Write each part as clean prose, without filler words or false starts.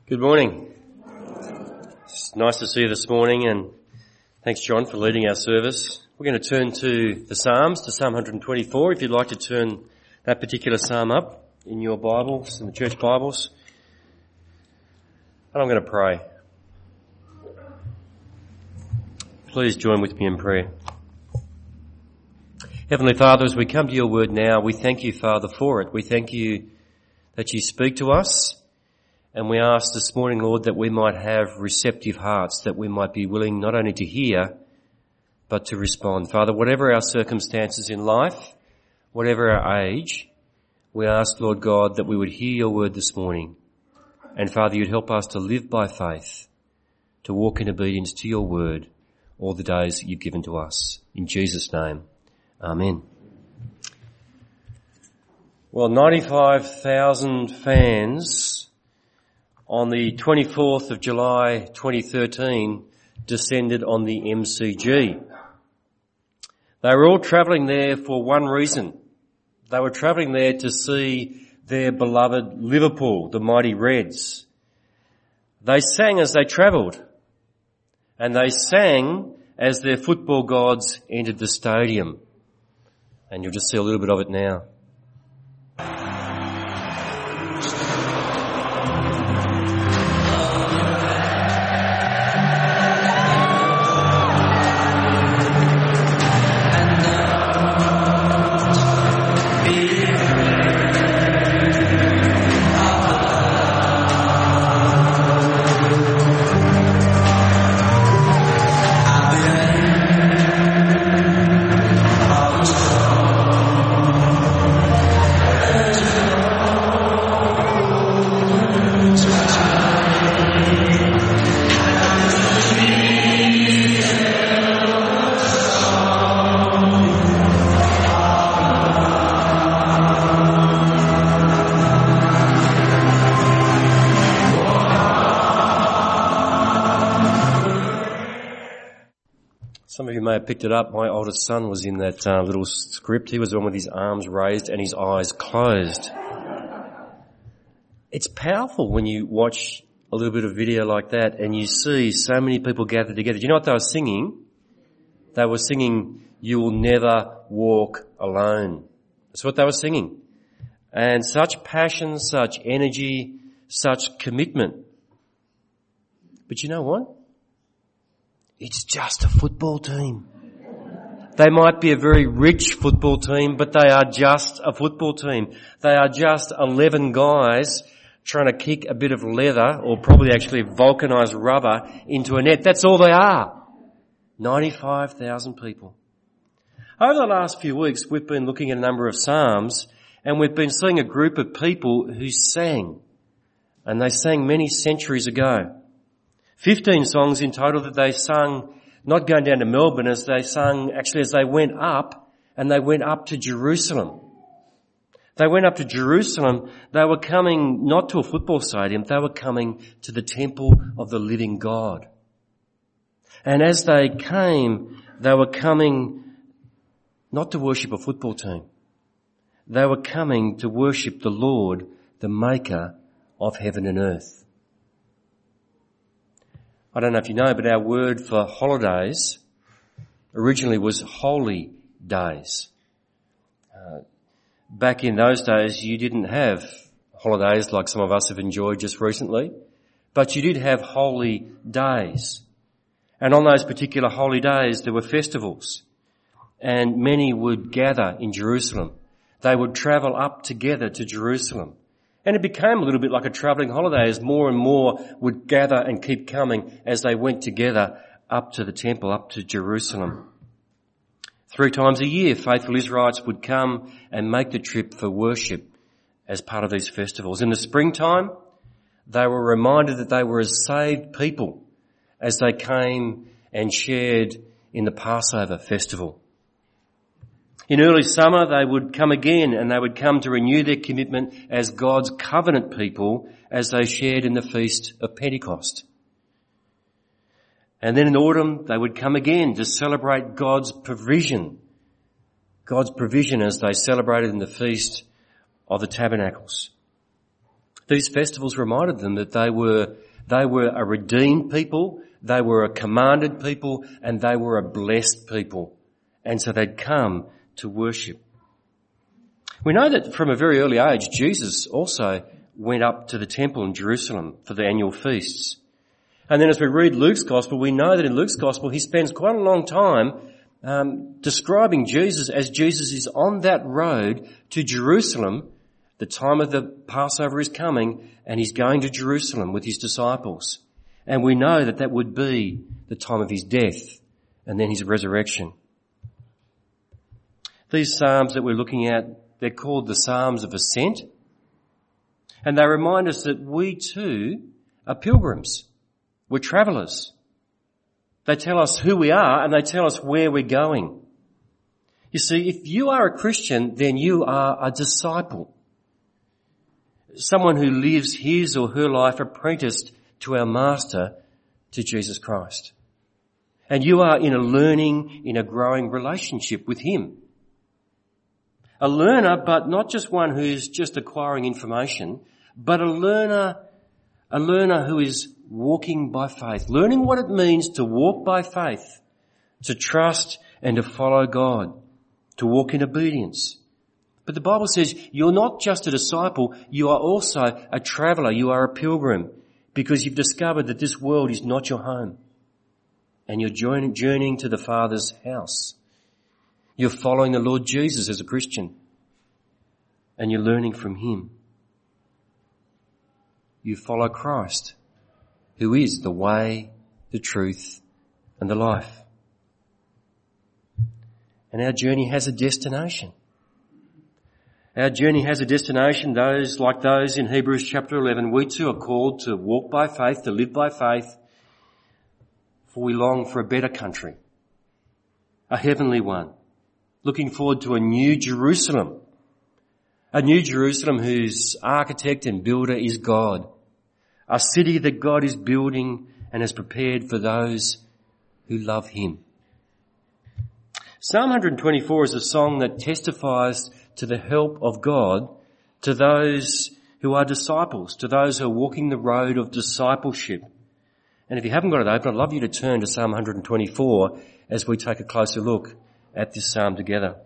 Good morning. It's nice to see you this morning, and thanks John for leading our service. We're going to turn to the Psalms, to Psalm 124, if you'd like to turn that particular psalm up in your Bibles, in the church Bibles. And I'm going to pray. Please join with me in prayer. Heavenly Father, as we come to your word now, we thank you, Father, for it. We thank you that you speak to us. And we ask this morning, Lord, that we might have receptive hearts, that we might be willing not only to hear, but to respond. Father, whatever our circumstances in life, whatever our age, we ask, Lord God, that we would hear your word this morning. And Father, you'd help us to live by faith, to walk in obedience to your word all the days that you've given to us. In Jesus' name, amen. Well, 95,000 fans on the 24th of July 2013 descended on the MCG. They were all travelling there for one reason. They were travelling there to see their beloved Liverpool, the mighty Reds. They sang as they travelled, and they sang as their football gods entered the stadium. And you'll just see a little bit of it now. Some of you may have picked it up. My oldest son was in that little script. He was the one with his arms raised and his eyes closed. It's powerful when you watch a little bit of video like that and you see so many people gathered together. Do you know what they were singing? They were singing, "You Will Never Walk Alone." That's what they were singing. And such passion, such energy, such commitment. But you know what? It's just a football team. They might be a very rich football team, but they are just a football team. They are just 11 guys trying to kick a bit of leather, or probably actually vulcanized rubber, into a net. That's all they are. 95,000 people. Over the last few weeks, we've been looking at a number of psalms, and we've been seeing a group of people who sang. And they sang many centuries ago. 15 songs in total that they sung, not going down to Melbourne, as they sung actually as they went up, and they went up to Jerusalem. They went up to Jerusalem. They were coming not to a football stadium, they were coming to the temple of the living God. And as they came, they were coming not to worship a football team. They were coming to worship the Lord, the maker of heaven and earth. I don't know if you know, but our word for holidays originally was holy days. Back in those days, you didn't have holidays like some of us have enjoyed just recently, but you did have holy days. And on those particular holy days, there were festivals, and many would gather in Jerusalem. They would travel up together to Jerusalem. And it became a little bit like a travelling holiday as more and more would gather and keep coming as they went together up to the temple, up to Jerusalem. 3 times a year, faithful Israelites would come and make the trip for worship as part of these festivals. In the springtime, they were reminded that they were a saved people as they came and shared in the Passover festival. In early summer, they would come again, and they would come to renew their commitment as God's covenant people as they shared in the Feast of Pentecost. And then in autumn, they would come again to celebrate God's provision as they celebrated in the Feast of the Tabernacles. These festivals reminded them that they were a redeemed people, they were a commanded people, and they were a blessed people. And so they'd come to worship. We know that from a very early age, Jesus also went up to the temple in Jerusalem for the annual feasts. And then as we read Luke's Gospel, we know that in Luke's Gospel he spends quite a long time describing Jesus as Jesus is on that road to Jerusalem. The time of the Passover is coming and he's going to Jerusalem with his disciples. And we know that that would be the time of his death and then his resurrection. These Psalms that we're looking at, they're called the Psalms of Ascent. And they remind us that we too are pilgrims. We're travellers. They tell us who we are and they tell us where we're going. You see, if you are a Christian, then you are a disciple. Someone who lives his or her life apprenticed to our Master, to Jesus Christ. And you are in a learning, in a growing relationship with him. A learner, but not just one who's just acquiring information, but a learner who is walking by faith, learning what it means to walk by faith, to trust and to follow God, to walk in obedience. But the Bible says you're not just a disciple, you are also a traveller, you are a pilgrim, because you've discovered that this world is not your home. And you're journeying to the Father's house. You're following the Lord Jesus as a Christian. And you're learning from him. You follow Christ, who is the way, the truth, and the life. And our journey has a destination. Our journey has a destination, those in Hebrews chapter 11. We too are called to walk by faith, to live by faith, for we long for a better country, a heavenly one, looking forward to a new Jerusalem whose architect and builder is God, a city that God is building and has prepared for those who love him. Psalm 124 is a song that testifies to the help of God to those who are disciples, to those who are walking the road of discipleship. And if you haven't got it open, I'd love you to turn to Psalm 124 as we take a closer look at this psalm together.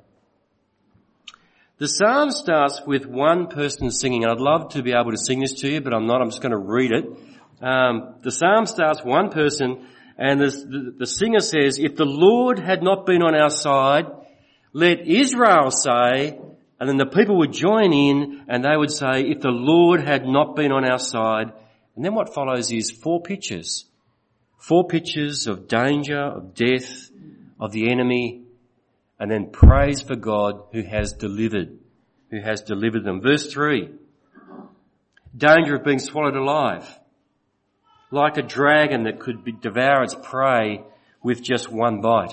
The psalm starts with one person singing, and I'd love to be able to sing this to you, but I'm not. I'm just going to read it. The psalm starts one person, and the singer says, "If the Lord had not been on our side, let Israel say," and then the people would join in and they would say, "If the Lord had not been on our side." And then what follows is four pictures of danger, of death, of the enemy, and then praise for God who has delivered them. Verse 3, danger of being swallowed alive, like a dragon that could devour its prey with just one bite.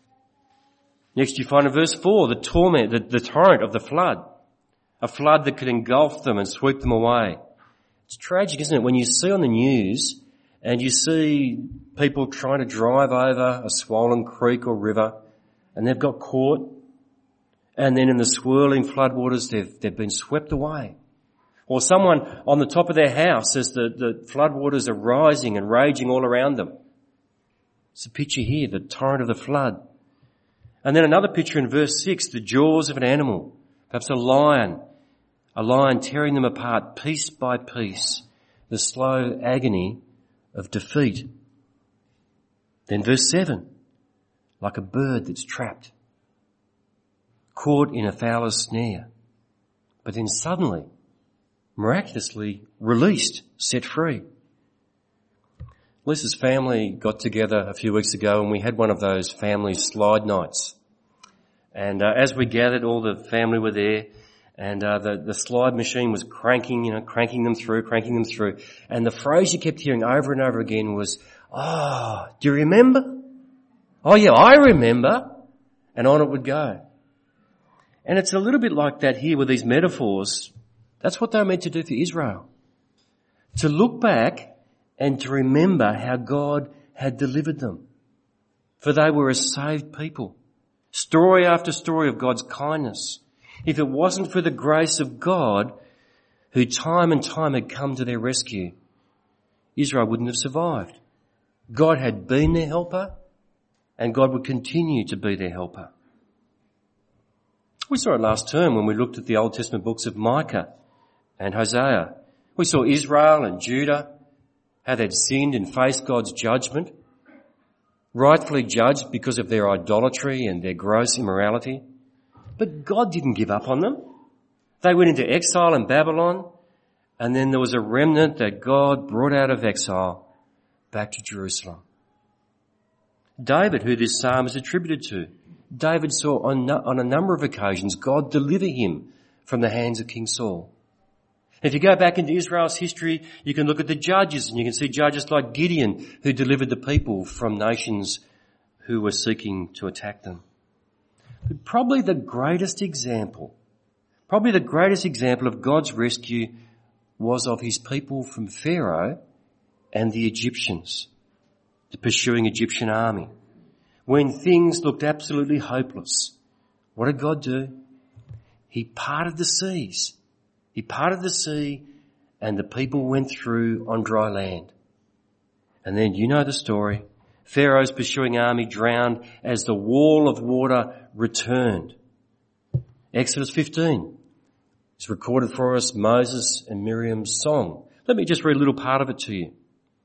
Next you find in verse 4, the torrent of the flood, a flood that could engulf them and sweep them away. It's tragic, isn't it, when you see on the news and you see people trying to drive over a swollen creek or river and they've got caught, and then in the swirling floodwaters they've been swept away. Or someone on the top of their house as the floodwaters are rising and raging all around them. It's a picture here, the torrent of the flood. And then another picture in verse 6, the jaws of an animal, perhaps a lion tearing them apart piece by piece, the slow agony of defeat. Then verse 7, like a bird that's trapped, caught in a fowler's snare, but then suddenly, miraculously released, set free. Lisa's family got together a few weeks ago and we had one of those family slide nights. And as we gathered, all the family were there, and the slide machine was cranking them through. And the phrase you kept hearing over and over again was, "Oh, do you remember? Oh yeah, I remember." And on it would go. And it's a little bit like that here with these metaphors. That's what they're meant to do for Israel. To look back and to remember how God had delivered them. For they were a saved people. Story after story of God's kindness. If it wasn't for the grace of God, who time and time had come to their rescue, Israel wouldn't have survived. God had been their helper, and God would continue to be their helper. We saw it last term when we looked at the Old Testament books of Micah and Hosea. We saw Israel and Judah, how they'd sinned and faced God's judgment, rightfully judged because of their idolatry and their gross immorality. But God didn't give up on them. They went into exile in Babylon, and then there was a remnant that God brought out of exile back to Jerusalem. David, who this psalm is attributed to, David saw on a number of occasions God deliver him from the hands of King Saul. If you go back into Israel's history, you can look at the judges, and you can see judges like Gideon, who delivered the people from nations who were seeking to attack them. But probably the greatest example of God's rescue was of his people from Pharaoh and the Egyptians, the pursuing Egyptian army. When things looked absolutely hopeless, what did God do? He parted the seas. He parted the sea, and the people went through on dry land. And then you know the story. Pharaoh's pursuing army drowned as the wall of water returned. Exodus 15 is recorded for us, Moses and Miriam's song. Let me just read a little part of it to you.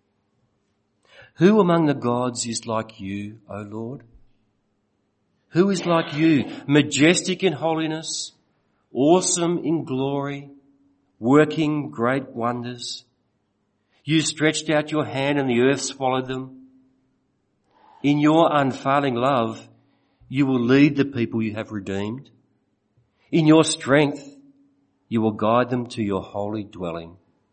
Who among the gods is like you, O Lord? Who is like you, majestic in holiness, awesome in glory, working great wonders? You stretched out your hand and the earth swallowed them. In your unfailing love, you will lead the people you have redeemed. In your strength, you will guide them to your holy dwelling.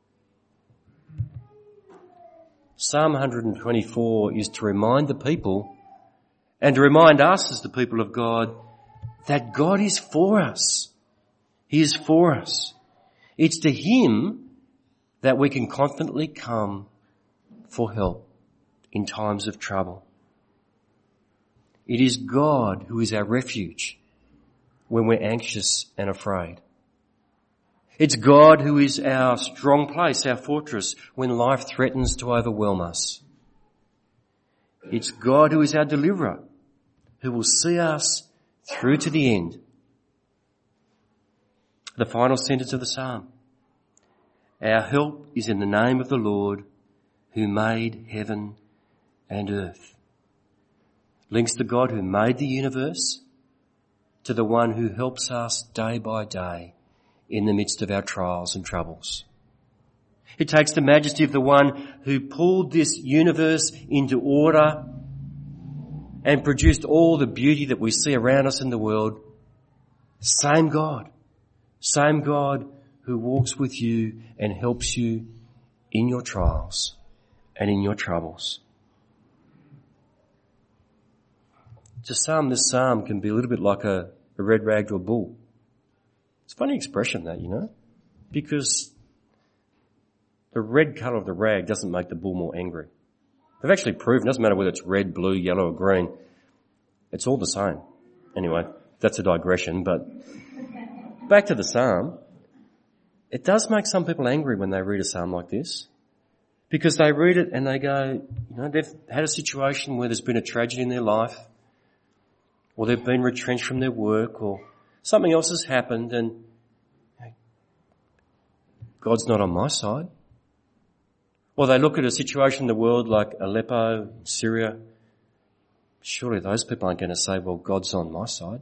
Psalm 124 is to remind the people and to remind us as the people of God that God is for us. He is for us. It's to him that we can confidently come for help in times of trouble. It is God who is our refuge when we're anxious and afraid. It's God who is our strong place, our fortress, when life threatens to overwhelm us. It's God who is our deliverer, who will see us through to the end. The final sentence of the psalm. Our help is in the name of the Lord who made heaven and earth. Links the God who made the universe to the one who helps us day by day in the midst of our trials and troubles. It takes the majesty of the one who pulled this universe into order and produced all the beauty that we see around us in the world. Same God who walks with you and helps you in your trials and in your troubles. To some, this psalm can be a little bit like a red rag to a bull. It's a funny expression that, because the red colour of the rag doesn't make the bull more angry. They've actually proven, it doesn't matter whether it's red, blue, yellow or green, it's all the same. Anyway, that's a digression, but back to the psalm. It does make some people angry when they read a psalm like this, because they read it and they go, they've had a situation where there's been a tragedy in their life, or they've been retrenched from their work, or something else has happened and God's not on my side. Or they look at a situation in the world like Aleppo, Syria. Surely those people aren't going to say, well, God's on my side.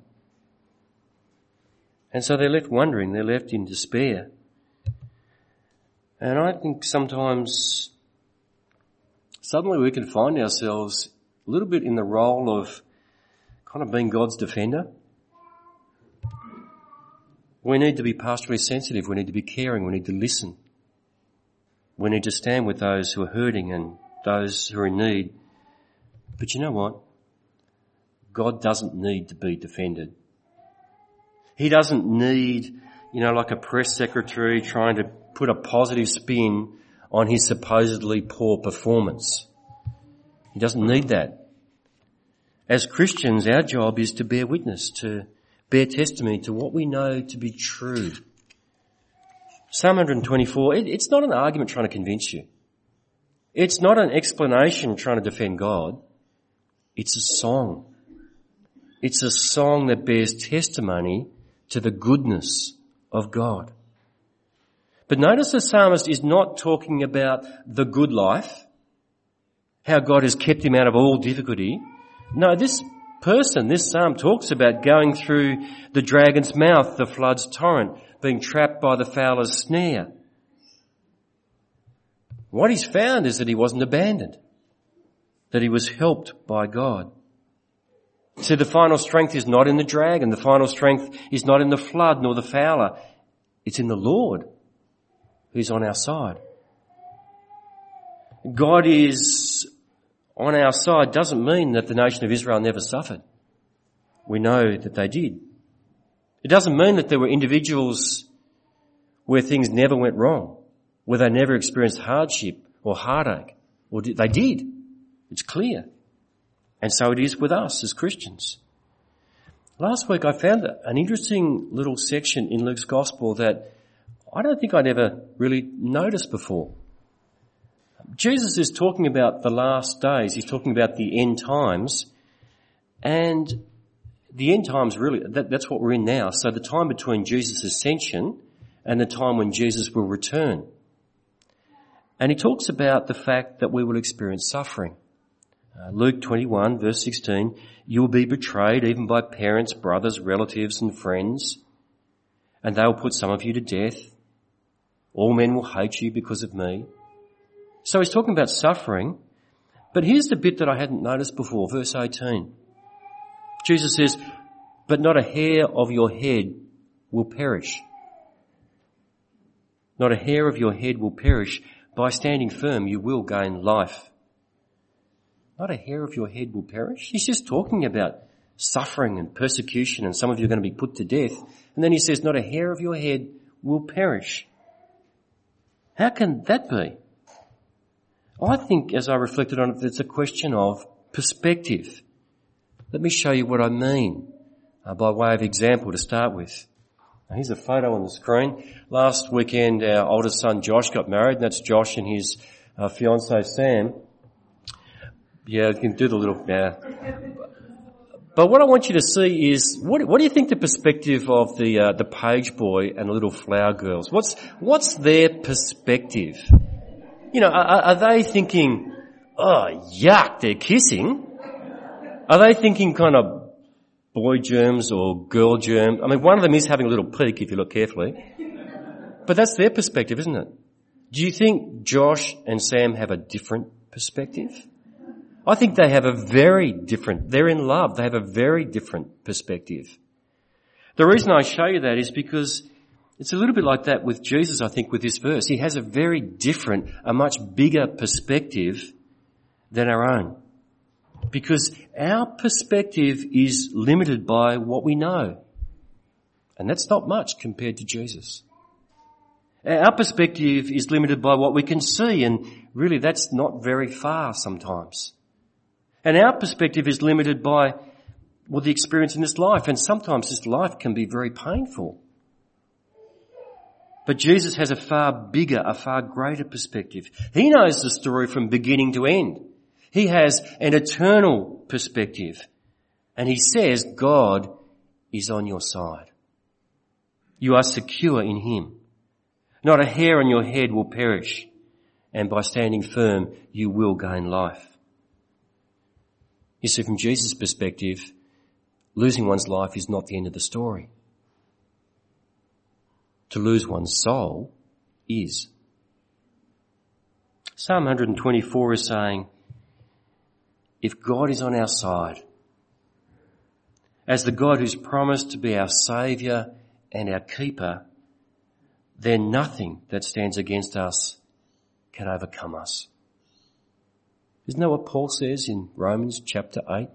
And so they're left wondering, they're left in despair. And I think sometimes suddenly we can find ourselves a little bit in the role of kind of being God's defender. We need to be pastorally sensitive. We need to be caring. We need to listen. We need to stand with those who are hurting and those who are in need. But you know what? God doesn't need to be defended. He doesn't need, like a press secretary trying to put a positive spin on his supposedly poor performance. He doesn't need that. As Christians, our job is to bear witness, to bear testimony to what we know to be true, Psalm 124, it's not an argument trying to convince you. It's not an explanation trying to defend God. It's a song. It's a song that bears testimony to the goodness of God. But notice the psalmist is not talking about the good life, how God has kept him out of all difficulty. No, this psalm talks about going through the dragon's mouth, the flood's torrent, being trapped by the fowler's snare. What he's found is that he wasn't abandoned, that he was helped by God. So the final strength is not in the dragon, the final strength is not in the flood nor the fowler. It's in the Lord who's on our side. God is on our side doesn't mean that the nation of Israel never suffered. We know that they did. It doesn't mean that there were individuals where things never went wrong, where they never experienced hardship or heartache. They did. It's clear. And so it is with us as Christians. Last week I found an interesting little section in Luke's Gospel that I don't think I'd ever really noticed before. Jesus is talking about the last days. He's talking about the end times. And the end times really, that's what we're in now. So the time between Jesus' ascension and the time when Jesus will return. And he talks about the fact that we will experience suffering. Luke 21 verse 16, you will be betrayed even by parents, brothers, relatives and friends, and they will put some of you to death. All men will hate you because of me. So he's talking about suffering, but here's the bit that I hadn't noticed before, verse 18. Jesus says, but not a hair of your head will perish. Not a hair of your head will perish. By standing firm, you will gain life. Not a hair of your head will perish. He's just talking about suffering and persecution, and some of you are going to be put to death. And then he says, not a hair of your head will perish. How can that be? I think, as I reflected on it, it's a question of perspective. Let me show you what I mean by way of example to start with. Now, here's a photo on the screen. Last weekend, our oldest son Josh got married, and that's Josh and his fiancée Sam. Yeah, you can do the little... But what I want you to see is, what do you think the perspective of the page boy and the little flower girls? What's their perspective? You know, are they thinking, oh, yuck, they're kissing? Are they thinking kind of boy germs or girl germs? I mean, one of them is having a little peek if you look carefully. But that's their perspective, isn't it? Do you think Josh and Sam have a different perspective? I think they have they're in love, they have a very different perspective. The reason I show you that is because it's a little bit like that with Jesus, I think, with this verse. He has a very different, a much bigger perspective than our own. Because our perspective is limited by what we know. And that's not much compared to Jesus. Our perspective is limited by what we can see, and really that's not very far sometimes. And our perspective is limited by, the experience in this life, and sometimes this life can be very painful. But Jesus has a far bigger, a far greater perspective. He knows the story from beginning to end. He has an eternal perspective. And he says God is on your side. You are secure in him. Not a hair on your head will perish. And by standing firm, you will gain life. You see, from Jesus' perspective, losing one's life is not the end of the story. To lose one's soul is. Psalm 124 is saying, if God is on our side, as the God who's promised to be our Saviour and our Keeper, then nothing that stands against us can overcome us. Isn't that what Paul says in Romans chapter 8?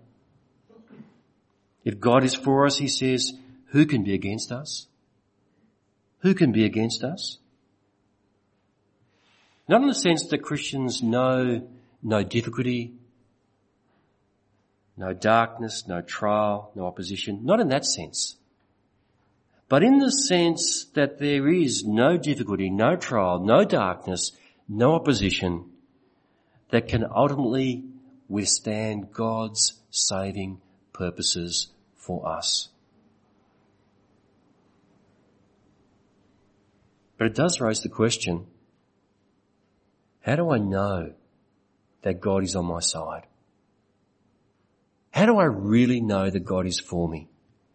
If God is for us, he says, who can be against us? Who can be against us? Not in the sense that Christians know no difficulty, no darkness, no trial, no opposition. Not in that sense. but in the sense that there is no difficulty, no trial, no darkness, no opposition that can ultimately withstand God's saving purposes for us. But it does raise the question, how do I know that God is on my side? How do I really know that God is for me?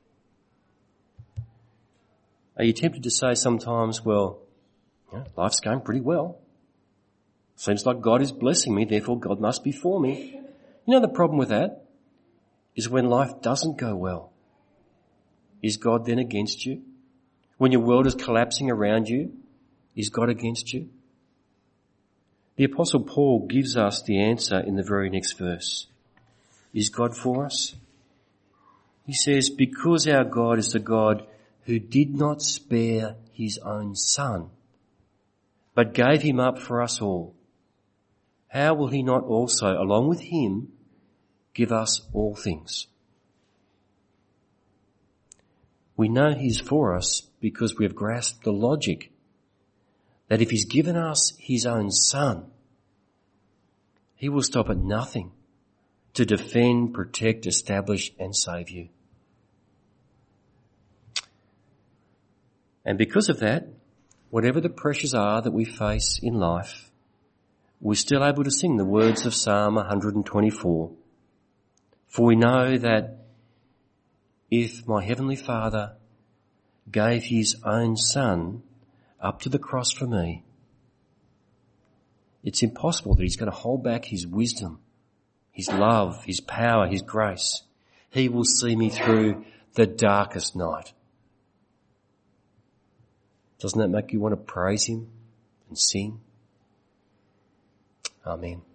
Are you tempted to say sometimes, well, life's going pretty well. Seems like God is blessing me, therefore God must be for me. You know the problem with that is when life doesn't go well. Is God then against you? When your world is collapsing around you, is God against you? The Apostle Paul gives us the answer in the very next verse. Is God for us? He says, because our God is the God who did not spare his own Son, but gave him up for us all, how will he not also, along with him, give us all things? We know he's for us because we have grasped the logic that if he's given us his own Son, he will stop at nothing to defend, protect, establish and save you. And because of that, whatever the pressures are that we face in life, we're still able to sing the words of Psalm 124. For we know that if my Heavenly Father gave his own Son up to the cross for me, it's impossible that he's going to hold back his wisdom, his love, his power, his grace. He will see me through the darkest night. Doesn't that make you want to praise him and sing? Amen.